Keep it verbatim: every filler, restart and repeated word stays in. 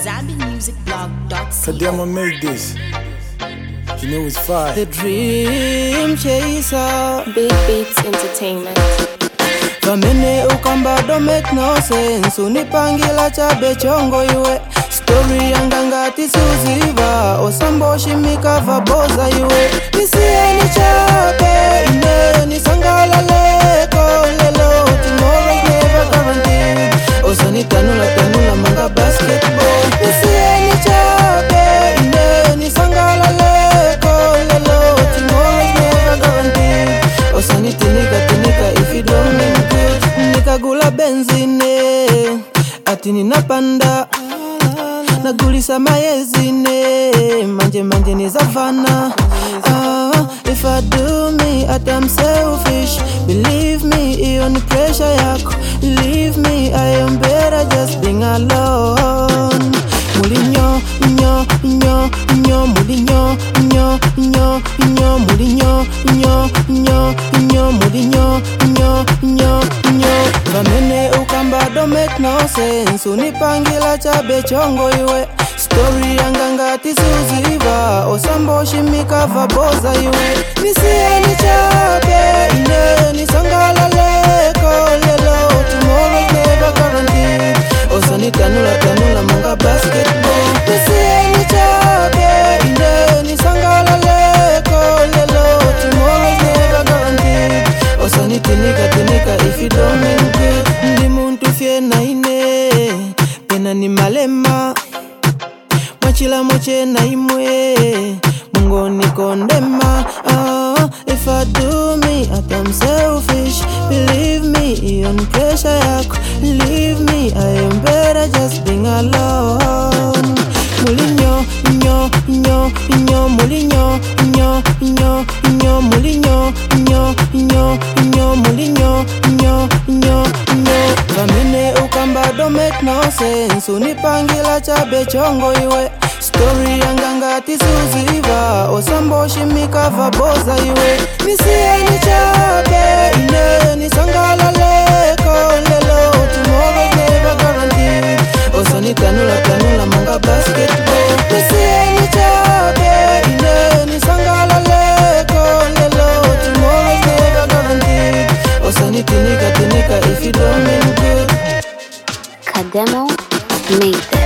zambian music blog dot co. Kadema made this. You know it's fire. The Dream Chaser, Big Beats Entertainment. Kamene ukamba don't make no sense. Unipangila chabe chongo iwe. Story yangangati suziva. Osambo shimika vaboza iwe. Nisieni chabe ine nisangala leko lelo. Tomorrow's never guaranteed. Osani tanula tanula manga basketball. Nisieni chabe ine nisangala leko lelo. Tomorrow's never guaranteed. Osani tinika tinika if you don't mean good. Nikagula benzine ati ninapanda nagulisa mayezine manje manje ni zavana. Ah, if I do me at I'm selfish. Believe me, iyo ni pressure yako. Leave me, I am better just being alone. Mulinyo, nyo, nyo, nyo, mulinyo, nyo, nyo, nyo, mulinyo, nyo, nyo, nyo, mulinyo, nyo, nyo, nyo. Kamene ukamba don't make no sense. Unipangila chabe chongo iwe. Story yangangati suziva. Osambo shimika vaboza iwe. Nisieni chabe ine nisangala leko lelo. Tomorrow's never guaranteed. Osani tanula tanula manga basketball. Nisieni chabe ine nisangala leko lelo. Tomorrow's never guaranteed. Osani tinika tinika if you don't mean good. Ndi muntu fye na ine pena ni malema. Mwachila moche na imwe Mungo ni kondema. Ah, if I do me at I'm selfish. Believe me, iyo ni pressure yako. Leave me, I am better just being alone. Mulinyo, nyo, nyo, nyo, mulinyo, nyo, nyo, nyo, mulinyo, nyo, nyo, nyo, mulinyo, nyo, nyo, nyo. Kamene ukamba don't make no sense. Unipangila chabe chongo iwe. Story yangangati suziva. Osambo shimika vaboza iwe. Nisieni chabe ine nisangala leko lelo. Tomorrow's never guaranteed. Osani tanula tanula manga basketball. Nisieni chabe ine nisangala leko lelo. Tomorrow's never guaranteed. Osani tinika tinika if you don't mean good. Kademo made this.